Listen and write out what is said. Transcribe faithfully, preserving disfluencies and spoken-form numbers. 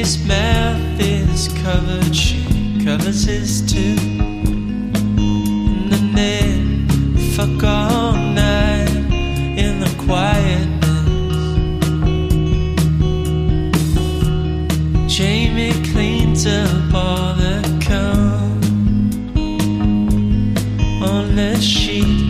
His mouth is covered, she covers his too. And the men fuck all night in the quietness. Jamie cleans up all the cum on the sheet.